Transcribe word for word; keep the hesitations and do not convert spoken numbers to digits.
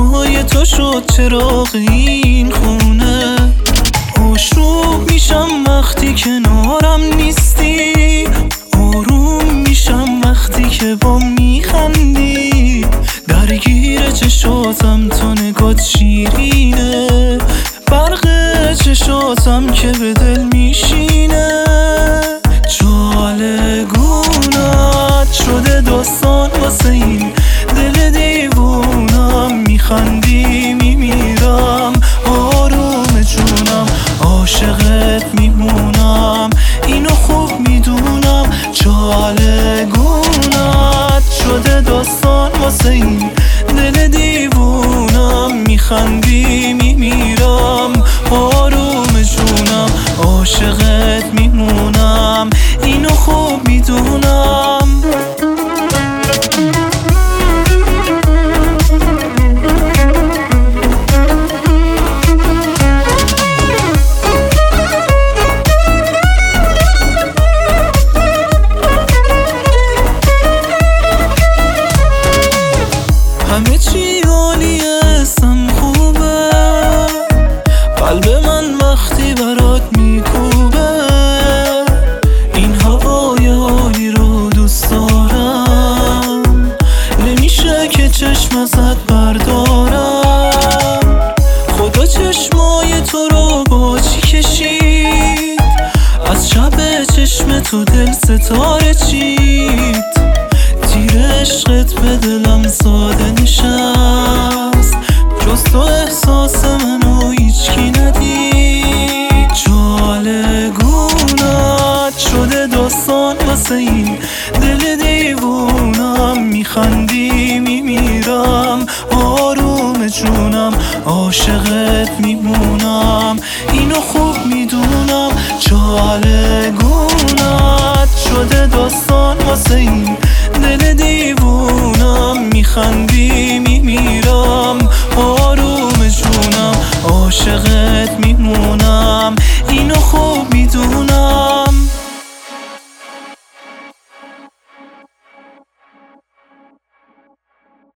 چشمای تو شد چراغ این خونه. آشوب میشم وقتی کنارم نیستی، آروم میشم وقتی که با میخندی. درگیر چشاتم تو نگات شیرینه، برق چشاتم که به دل میشینه. جالگونت شده داستان واسه این دل دیوونم. میخندی میمیرم آروم جونم، عاشقت میمونم اینو خوب میدونم. جالگونت شده داستان واسه این دل دیوونم. میخندی میمیرم آروم جونم، عاشقت میمونم اینو خوب میدونم. همه چی عالیه، اسم خوبه، قلب من وقتی برات میکوبه. این هوای عالی رو دوست دارم، نمیشه که چشم ازت بردارم. خدا چشمای تو رو با چی کشید، از شب چشم تو دل ستاره چید. تیر عشقت به دلم ساده نشست، جز تو احساس منو هیچکی ندید. جالگونت شده داستان واسه این دل دیوونم. میخندی میمیرم آروم جونم، عاشقت میمونم اینو خوب میدونم. جالگونت شده داستان واسه این دل دیوونم. میخندی میمیرم